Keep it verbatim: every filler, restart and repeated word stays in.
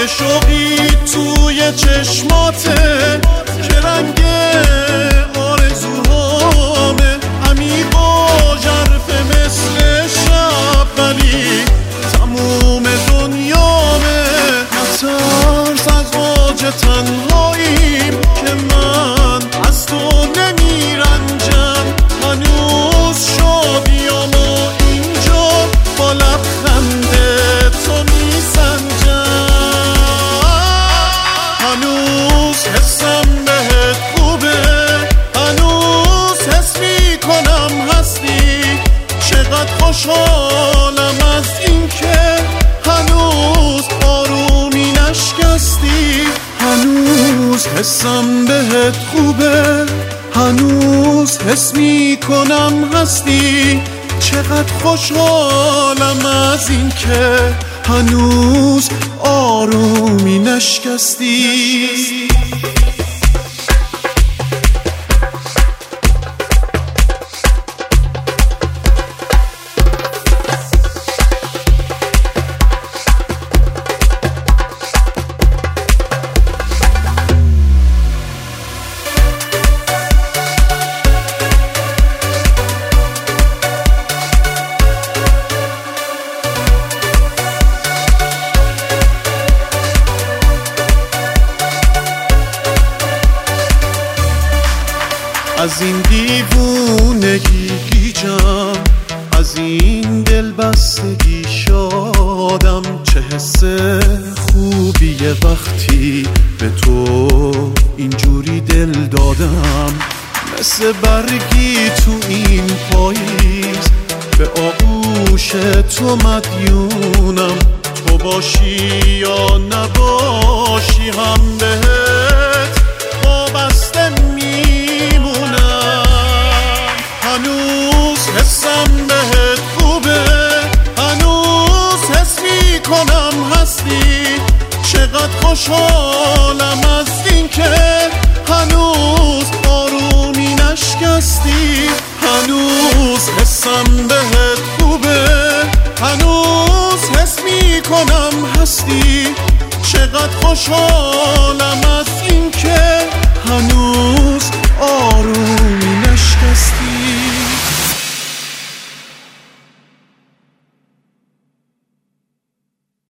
شوقی توی چشماته که رنگ آرزوهامه، عمیق و ژرفه مثل شب، ولی تموم دنیامه. نترس از اوج تنهاییم که من از تو نمیرنجم، هنوز شادیامو اینجا با لبخند تو میسنجم. هنوز حسم بهت خوبه، هنوز حس میکنم هستی. چقدر خوشحالم از این که هنوز آرومی نشکستی. هنوز حسم بهت خوبه، هنوز حس میکنم هستی. چقدر خوشحالم از این که هنوز آرومی نشکستی. از این دیوونگی گیجم، از این دلبستگی شادم. چه حس خوبیه وقتی به تو اینجوری دل دادم. مثل برگی تو این پاییز به آغوش تو مدیونم. تو باشی یا نباشی هم بهت وابسته میمونم. هنوز حسم بهت خوبه، هنوز حس میکنم هستی. چقدر خوشحالم از این که هنوز آرومی نشکستی. هنوز حسم بهت خوبه، هنوز حس میکنم هستی. چقدر خوشحالم از این که هنوز آرومی